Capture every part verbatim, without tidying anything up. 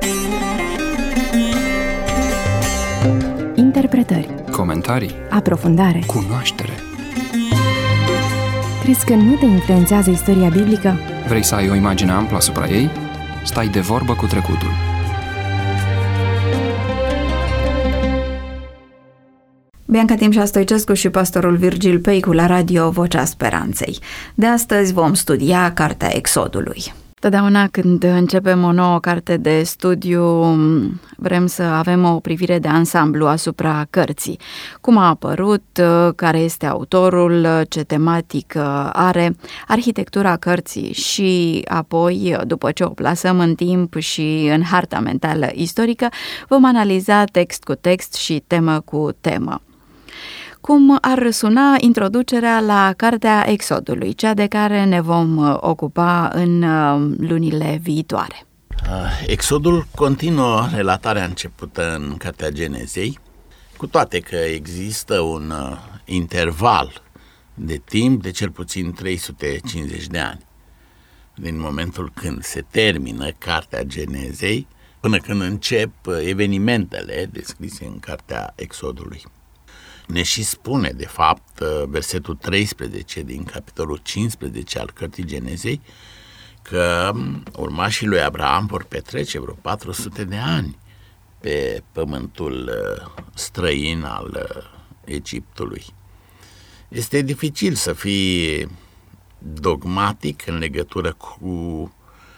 Interpretări, comentarii, aprofundare, cunoaștere. Crezi că nu te influențează istoria biblică? Vrei să ai o imagine amplă asupra ei? Stai de vorbă cu trecutul. Bianca Timșa Stoicescu și pastorul Virgil Peicu la radio Vocea Speranței. De astăzi vom studia Cartea Exodului. Totdeauna când începem o nouă carte de studiu, vrem să avem o privire de ansamblu asupra cărții. Cum a apărut, care este autorul, ce tematică are, arhitectura cărții și apoi, după ce o plasăm în timp și în harta mentală istorică, vom analiza text cu text și temă cu temă. Cum ar suna introducerea la Cartea Exodului, cea de care ne vom ocupa în lunile viitoare? Exodul continuă relatarea începută în Cartea Genezei, cu toate că există un interval de timp de cel puțin trei sute cincizeci de ani, din momentul când se termină Cartea Genezei până când încep evenimentele descrise în Cartea Exodului. Ne și spune, de fapt, versetul treisprezece din capitolul cincisprezece al Cărții Genezei, că urmașii lui Abraham vor petrece vreo patru sute de ani pe pământul străin al Egiptului. Este dificil să fii dogmatic în legătură cu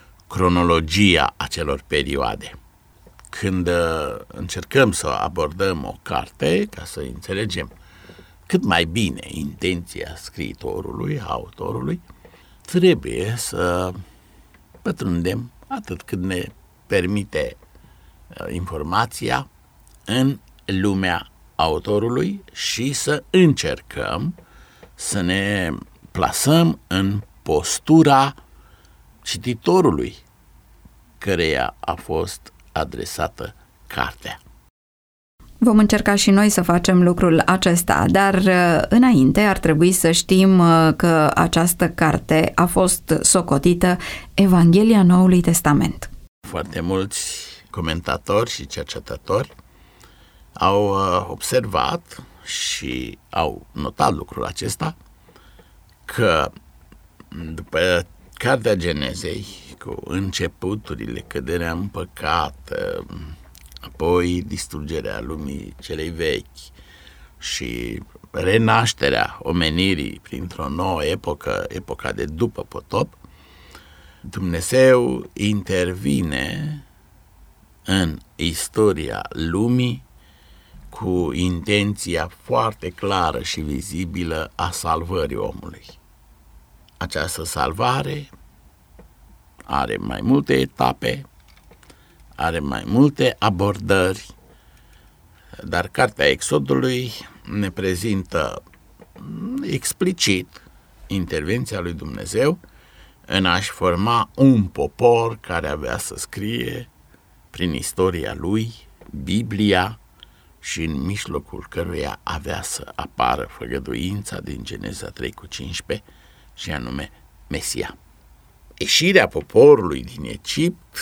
cronologia acelor perioade. Când încercăm să abordăm o carte, ca să înțelegem cât mai bine intenția scriitorului, autorului, trebuie să pătrundem atât cât ne permite informația în lumea autorului și să încercăm să ne plasăm în postura cititorului căreia a fost adresată cartea. Vom încerca și noi să facem lucrul acesta, dar înainte ar trebui să știm că această carte a fost socotită Evanghelia Noului Testament. Foarte mulți comentatori și cercetători au observat și au notat lucrul acesta, că după Cartea Genezei, cu începuturile, căderea în păcat, apoi distrugerea lumii celei vechi și renașterea omenirii printr-o nouă epocă, epoca de după potop, Dumnezeu intervine în istoria lumii cu intenția foarte clară și vizibilă a salvării omului. Această salvare are mai multe etape, are mai multe abordări, dar Cartea Exodului ne prezintă explicit intervenția lui Dumnezeu în a-și forma un popor care avea să scrie prin istoria lui Biblia și în mijlocul căruia avea să apară făgăduința din Geneza trei cu cincisprezece și anume Mesia. Ieșirea poporului din Egipt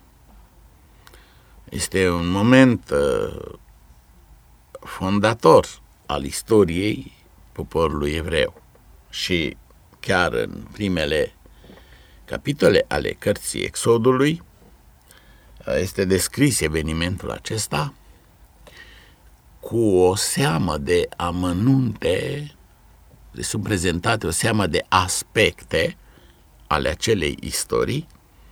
este un moment uh, fondator al istoriei poporului evreu și chiar în primele capitole ale Cărții Exodului uh, este descris evenimentul acesta cu o seamă de amănunte, sunt prezentate o seamă de aspecte ale acelei istorii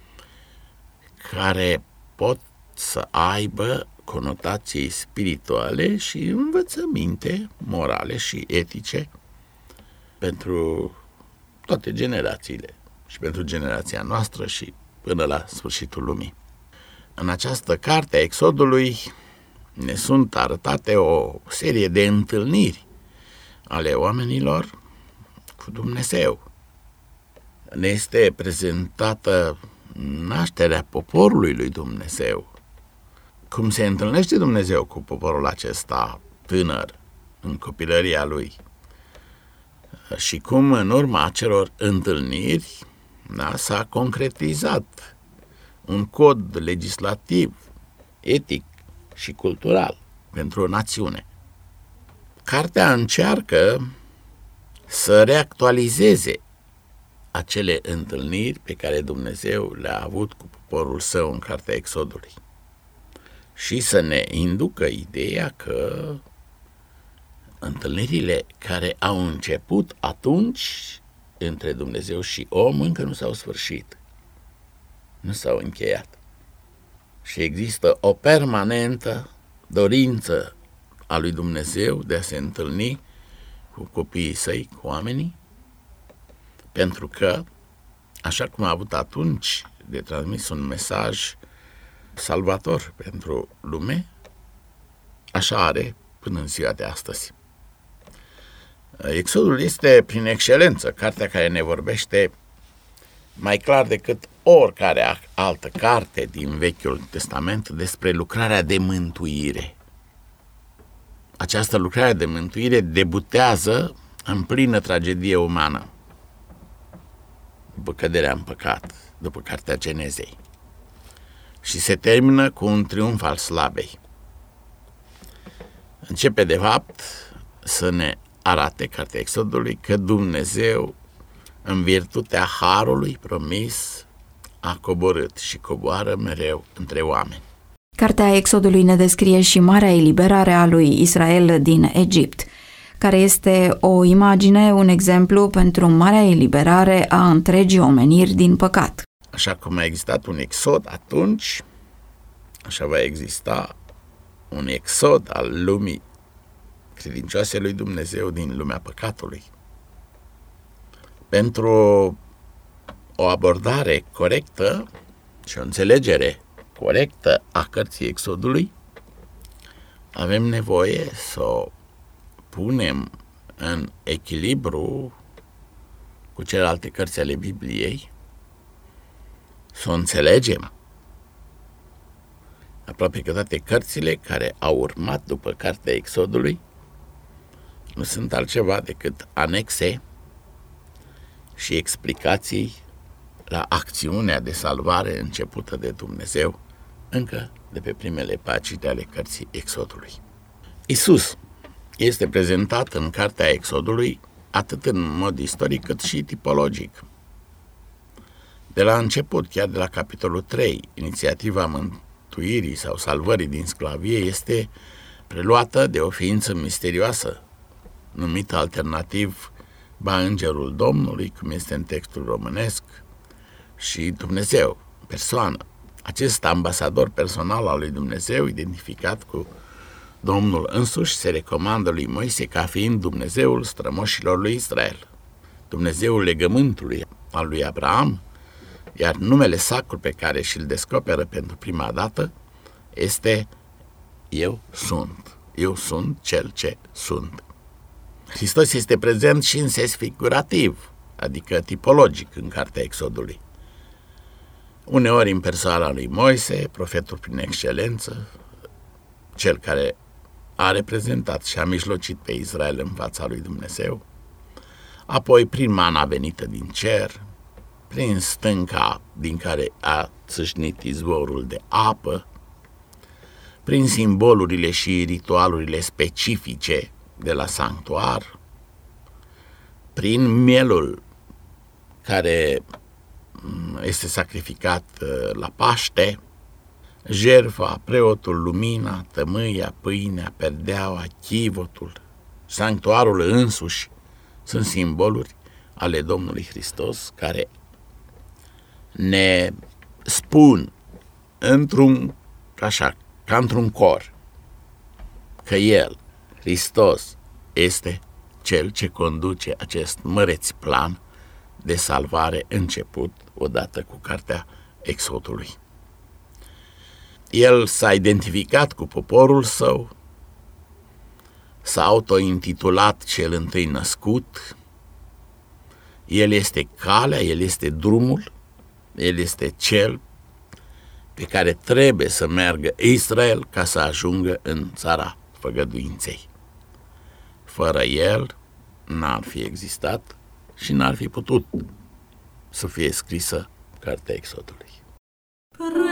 care pot să aibă conotații spirituale și învățăminte morale și etice pentru toate generațiile și pentru generația noastră și până la sfârșitul lumii. În această carte a Exodului ne sunt arătate o serie de întâlniri ale oamenilor cu Dumnezeu. Ne este prezentată nașterea poporului lui Dumnezeu. Cum se întâlnește Dumnezeu cu poporul acesta tânăr în copilăria lui și cum în urma acelor întâlniri, da, s-a concretizat un cod legislativ, etic și cultural pentru o națiune. Cartea încearcă să reactualizeze acele întâlniri pe care Dumnezeu le-a avut cu poporul său în cartea Exodului și să ne inducă ideea că întâlnirile care au început atunci între Dumnezeu și om încă nu s-au sfârșit, nu s-au încheiat. Și există o permanentă dorință a lui Dumnezeu de a se întâlni cu copiii săi, cu oamenii, pentru că, așa cum a avut atunci de transmis un mesaj salvator pentru lume, așa are până în ziua de astăzi. Exodul este, prin excelență, cartea care ne vorbește mai clar decât oricare altă carte din Vechiul Testament despre lucrarea de mântuire. Această lucrare de mântuire debutează în plină tragedie umană, după căderea în păcat, după cartea Genezei, și se termină cu un triumf al slavei. Începe, de fapt, să ne arate cartea Exodului că Dumnezeu, în virtutea harului promis, a coborât și coboară mereu între oameni. Cartea Exodului ne descrie și marea eliberare a lui Israel din Egipt, care este o imagine, un exemplu pentru marea eliberare a întregii omeniri din păcat. Așa cum a existat un exod atunci, așa va exista un exod al lumii credincioase lui Dumnezeu din lumea păcatului. Pentru o abordare corectă și o înțelegere corectă a cărții Exodului, avem nevoie să o punem în echilibru cu celelalte cărți ale Bibliei, să o înțelegem. Aproape că toate cărțile care au urmat după cartea Exodului nu sunt altceva decât anexe și explicații la acțiunea de salvare începută de Dumnezeu încă de pe primele pagini ale cărții Exodului. Iisus este prezentat în cartea Exodului atât în mod istoric cât și tipologic. De la început, chiar de la capitolul trei, inițiativa mântuirii sau salvării din sclavie este preluată de o ființă misterioasă, numită alternativ ba Îngerul Domnului, cum este în textul românesc, și Dumnezeu, persoană. Acest ambasador personal al lui Dumnezeu, identificat cu Domnul însuși, se recomandă lui Moise ca fiind Dumnezeul strămoșilor lui Israel, Dumnezeul legământului al lui Abraham, iar numele sacru pe care și-l descoperă pentru prima dată este Eu sunt. Eu sunt cel ce sunt. Hristos este prezent și în sens figurativ, adică tipologic, în cartea Exodului. Uneori în persoana lui Moise, profetul prin excelență, cel care a reprezentat și a mijlocit pe Israel în fața lui Dumnezeu, apoi prin mana venită din cer, prin stânca din care a țâșnit izvorul de apă, prin simbolurile și ritualurile specifice de la sanctuar, prin mielul care este sacrificat la Paște, jertfa, preotul, lumina, tămâia, pâinea, perdeaua, chivotul, sanctuarul însuși sunt simboluri ale Domnului Hristos care ne spun într-un, așa, ca într-un cor, că El, Hristos, este Cel ce conduce acest măreț plan de salvare început odată cu cartea Exodului. El s-a identificat cu poporul său, s-a autointitulat cel întâi născut, El este calea, El este drumul, El este cel pe care trebuie să meargă Israel ca să ajungă în țara făgăduinței. Fără El n-ar fi existat și n-ar fi putut să fie scrisă cartea Exodului.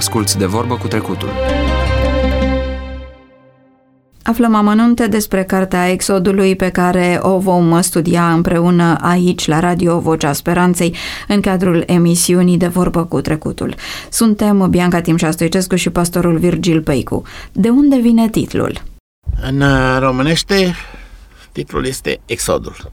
Asculți De Vorbă cu Trecutul. Aflăm amănunte despre cartea Exodului pe care o vom studia împreună aici la Radio Vocea Speranței în cadrul emisiunii De Vorbă cu Trecutul. Suntem Bianca Timșa Stoicescu și pastorul Virgil Peicu. De unde vine titlul? În românește titlul este Exodul.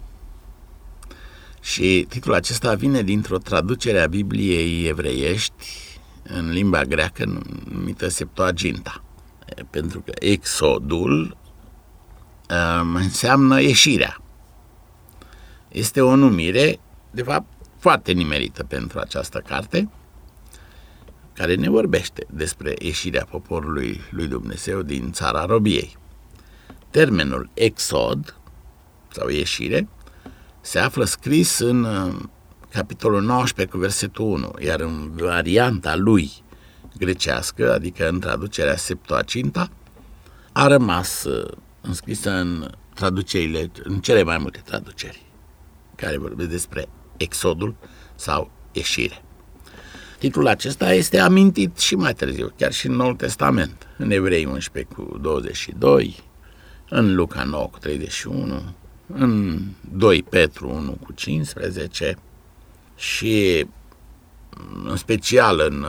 Și titlul acesta vine dintr-o traducere a Bibliei evreiești în limba greacă numită Septuaginta. Pentru că Exodul um, înseamnă ieșirea. Este o numire, de fapt, foarte nimerită pentru această carte, care ne vorbește despre ieșirea poporului lui Dumnezeu din țara robiei. Termenul exod, sau ieșire, se află scris în uh, capitolul nouăsprezece cu versetul unu, iar în varianta lui grecească, adică în traducerea Septuaginta, a rămas uh, înscrisă în traducerile, în cele mai multe traduceri care vorbesc despre exodul sau ieșire. Titlul acesta este amintit și mai târziu, chiar și în Noul Testament, în Evrei unsprezece cu douăzeci și doi, în Luca nouă cu treizeci și unu, în doi Petru unu cu cincisprezece și în special în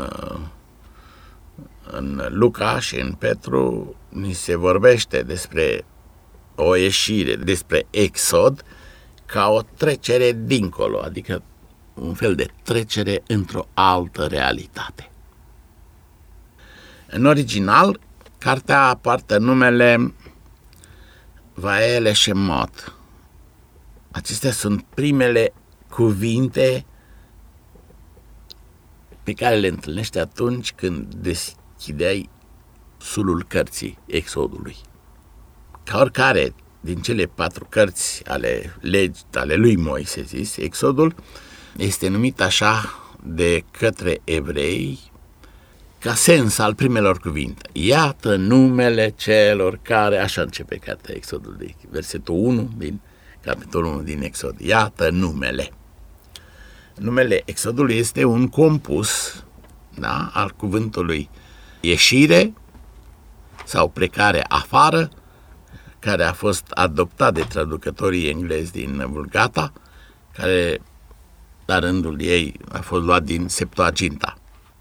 În Luca și în Petru ni se vorbește despre o ieșire, despre exod, ca o trecere dincolo, adică un fel de trecere într-o altă realitate. În original, cartea poartă numele Vaele Shemot. Acestea sunt primele cuvinte pe care le întâlnești atunci când deschideai sulul cărții Exodului. Ca oricare din cele patru cărți ale legi, ale lui Moise, zis, Exodul este numit așa de către evrei ca sens al primelor cuvinte. Iată numele celor care, așa începe cartea Exodului, versetul unu din capitolul unu din Exod. Iată numele. Numele Exodului este un compus, da, al cuvântului ieșire sau plecare afară, care a fost adoptat de traducătorii englezi din Vulgata, care la rândul ei a fost luat din Septuaginta.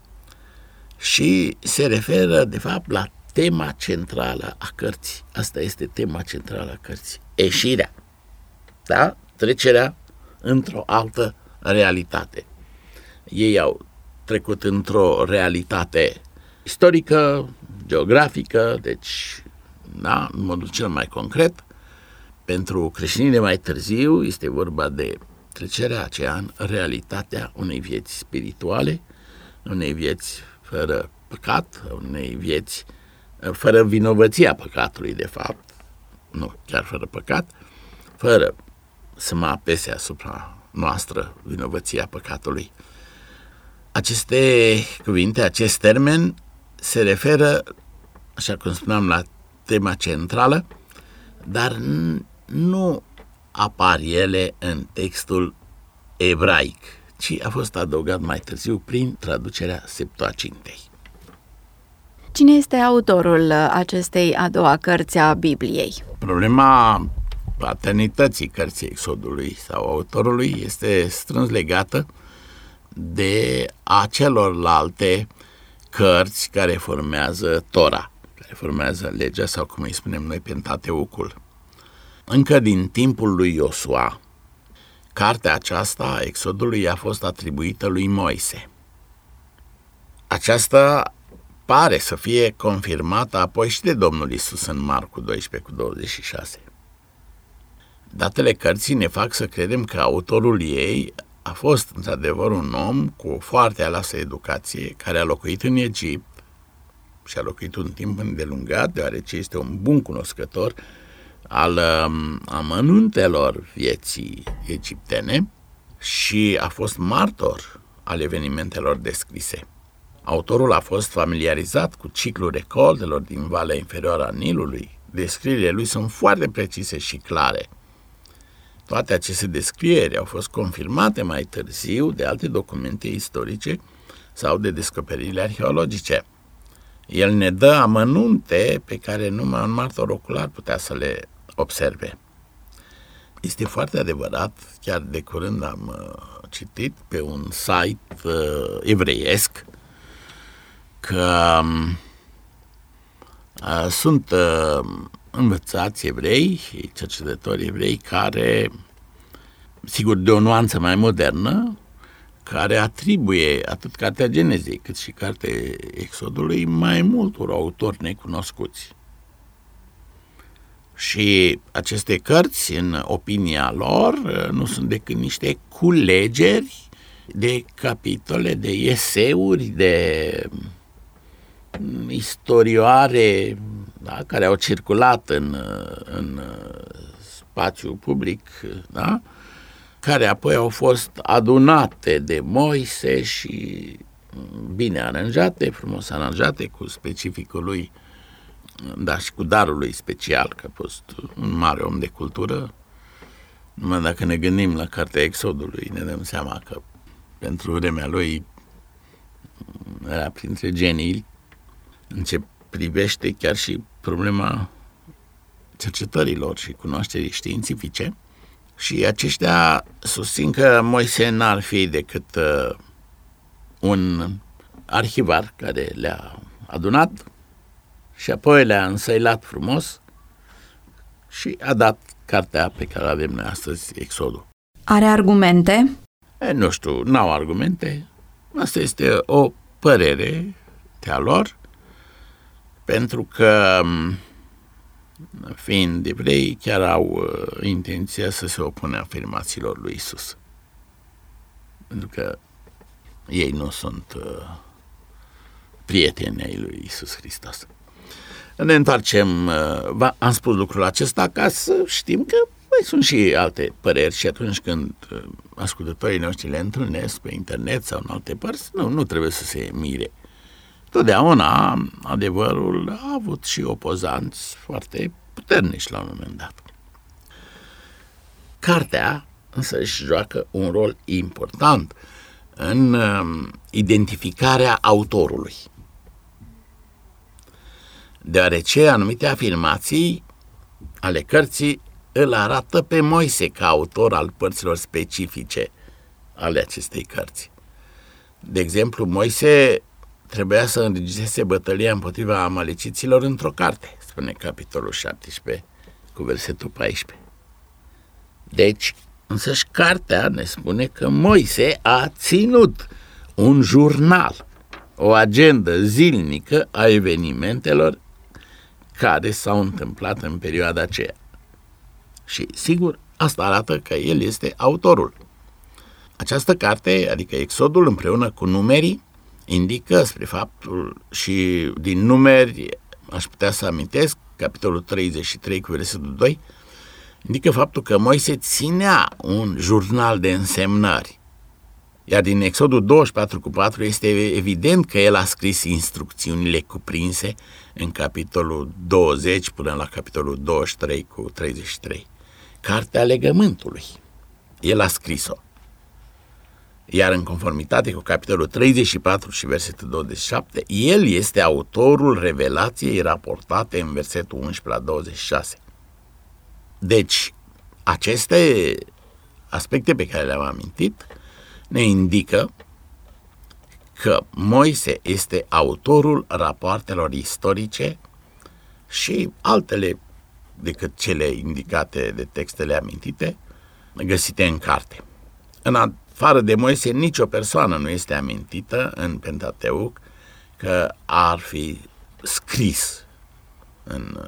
Și se referă, de fapt, la tema centrală a cărții. Asta este tema centrală a cărții. Ieșirea, da? Trecerea într-o altă realitate. Ei au trecut într-o realitate istorică, geografică, deci, da, în modul cel mai concret. Pentru creștinii de mai târziu este vorba de trecerea aceea în realitatea unei vieți spirituale, unei vieți fără păcat, unei vieți fără vinovăția păcatului, de fapt, nu chiar fără păcat, fără să mă apese asupra noastră vinovăția păcatului. Aceste cuvinte, acest termen se referă, așa cum spuneam, la tema centrală, dar nu apar ele în textul ebraic, ci a fost adăugat mai târziu prin traducerea Septuagintei. Cine este autorul acestei a doua cărți a Bibliei? Problema paternității cărții Exodului sau autorului este strâns legată de a celorlalte cărți care formează Tora, care formează legea sau, cum îi spunem noi, Pentateucul. Încă din timpul lui Iosua, cartea aceasta, Exodului, a fost atribuită lui Moise. Aceasta pare să fie confirmată apoi și de Domnul Iisus în Marcu doisprezece cu douăzeci și șase. Datele cărții ne fac să credem că autorul ei a fost într-adevăr un om cu o foarte aleasă educație, care a locuit în Egipt și a locuit un timp îndelungat, deoarece este un bun cunoscător al um, amănuntelor vieții egiptene și a fost martor al evenimentelor descrise. Autorul a fost familiarizat cu ciclul recoltelor din Valea Inferioară a Nilului. Descrierile lui sunt foarte precise și clare. Toate aceste descrieri au fost confirmate mai târziu de alte documente istorice, sau de descoperirile arheologice. El ne dă amănunte pe care numai un martor ocular putea să le observe. Este foarte adevărat, chiar de curând am uh, citit pe un site uh, evreiesc că uh, sunt uh, învățați evrei, cercetători evrei care, sigur de o nuanță mai modernă, care atribuie atât cartea Genezei cât și cartea Exodului mai multor autori necunoscuți. Și aceste cărți, în opinia lor, nu sunt decât niște culegeri de capitole, de eseuri, de istorioare, da, care au circulat în, în spațiu public, da, care apoi au fost adunate de Moise și bine aranjate, frumos aranjate, cu specificul lui, dar și cu darul lui special, că a fost un mare om de cultură. Numai dacă ne gândim la cartea Exodului, ne dăm seama că pentru vremea lui era printre genii în ce privește chiar și problema cercetărilor și cunoașterii științifice. Și aceștia susțin că Moise n-ar fi decât uh, un arhivar care le-a adunat și apoi le-a însăilat frumos și a dat cartea pe care avem noi astăzi, Exodul. Are argumente? E, nu știu, n-au argumente. Asta este o părere de-a lor, pentru că fiind evrei, chiar au uh, intenția să se opună afirmațiilor lui Isus. Pentru că ei nu sunt uh, prieteni ai lui Isus Hristos. Ne întoarcem, uh, am spus lucrul acesta ca să știm că mai sunt și alte păreri și atunci când uh, ascultătorii noștri le întâlnesc pe internet sau în alte părți, nu, nu trebuie să se mire. Totdeauna adevărul a avut și opozanți foarte puternici la un moment dat. Cartea însă își joacă un rol important în uh, identificarea autorului, deoarece anumite afirmații ale cărții îl arată pe Moise ca autor al părților specifice ale acestei cărți. De exemplu, Moise trebuia să înregistreze bătălia împotriva amaleciților într-o carte, spune capitolul șaptesprezece cu versetul paisprezece. Deci, însăși cartea ne spune că Moise a ținut un jurnal, o agendă zilnică a evenimentelor care s-au întâmplat în perioada aceea. Și, sigur, asta arată că el este autorul. Această carte, adică Exodul împreună cu Numerii, indică spre faptul, și din Numeri aș putea să amintesc, capitolul treizeci și trei cu versetul doi, indică faptul că Moise ținea un jurnal de însemnări. Iar din Exodul douăzeci și patru cu patru este evident că el a scris instrucțiunile cuprinse în capitolul douăzeci până la capitolul douăzeci și trei cu treizeci și trei. Cartea legământului. El a scris-o. Iar în conformitate cu capitolul treizeci și patru și versetul douăzeci și șapte, el este autorul revelației raportate în versetul unsprezece la douăzeci și șase. Deci, aceste aspecte pe care le-am amintit ne indică că Moise este autorul rapoartelor istorice și altele decât cele indicate de textele amintite, găsite în carte. În afară de Moise, nicio persoană nu este amintită în Pentateuc că ar fi scris în,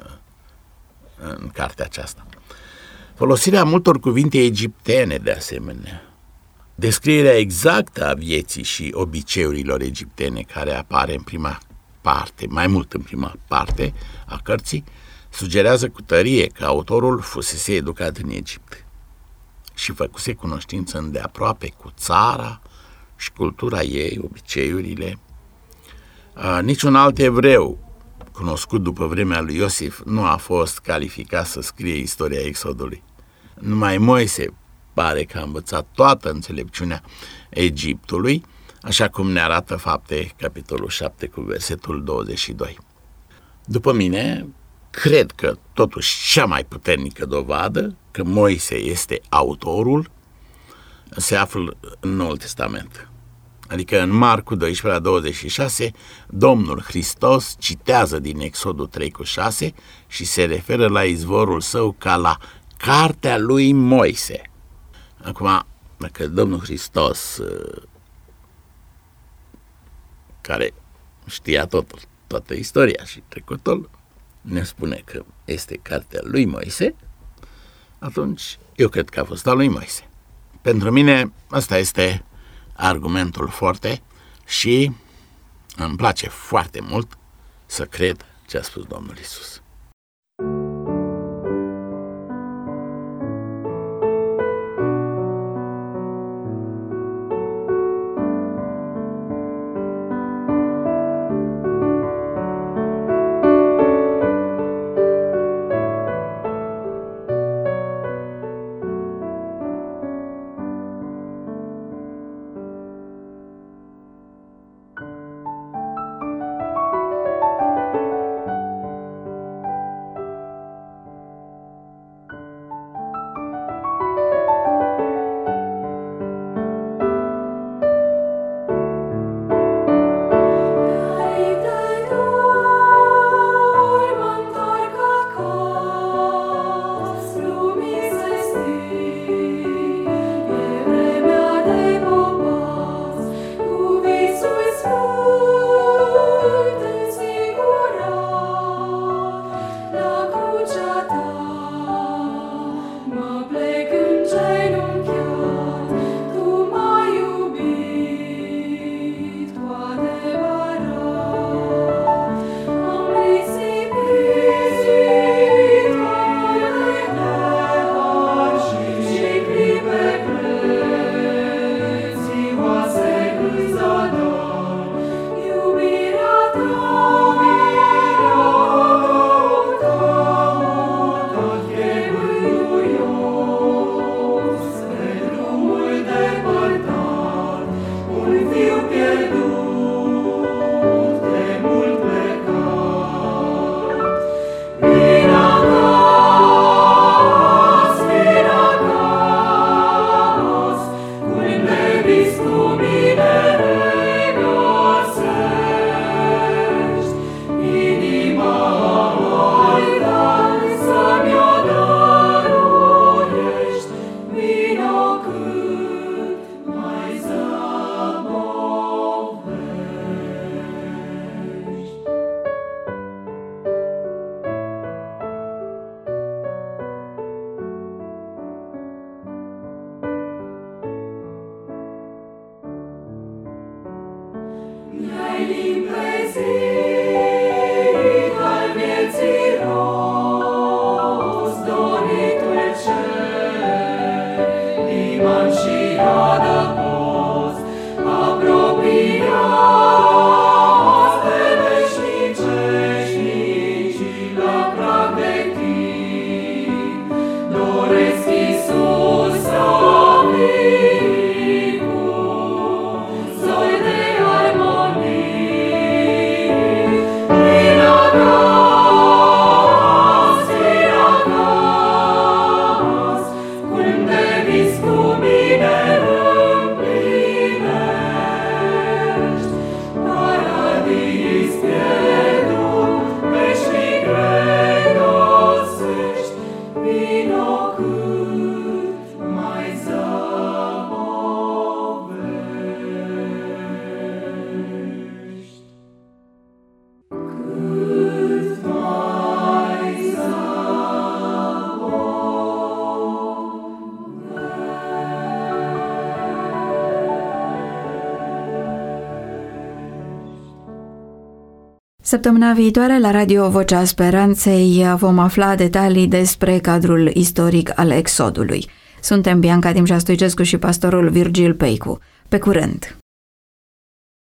în cartea aceasta. Folosirea multor cuvinte egiptene, de asemenea, descrierea exactă a vieții și obiceiurilor egiptene care apare în prima parte, mai mult în prima parte a cărții, sugerează cu tărie că autorul fusese educat în Egipt și făcuse cunoștință îndeaproape cu țara și cultura ei, obiceiurile. A, niciun alt evreu cunoscut după vremea lui Iosif nu a fost calificat să scrie istoria Exodului. Numai Moise pare că a învățat toată înțelepciunea Egiptului, așa cum ne arată Fapte, capitolul șapte, cu versetul douăzeci și doi. După mine, cred că totuși cea mai puternică dovadă că Moise este autorul se află în Noul Testament. Adică în Marcu doisprezece, douăzeci și șase, Domnul Hristos citează din Exodul trei cu șase și se referă la izvorul său ca la cartea lui Moise. Acum, dacă Domnul Hristos, care știa totul, toată istoria și trecutul, ne spune că este cartea lui Moise, atunci eu cred că a fost a lui Moise. Pentru mine asta este argumentul forte și îmi place foarte mult să cred ce a spus Domnul Iisus. Săptămâna viitoare, la Radio Vocea Speranței, vom afla detalii despre cadrul istoric al Exodului. Suntem Bianca Dimja Stoicescu și pastorul Virgil Peicu. Pe curând!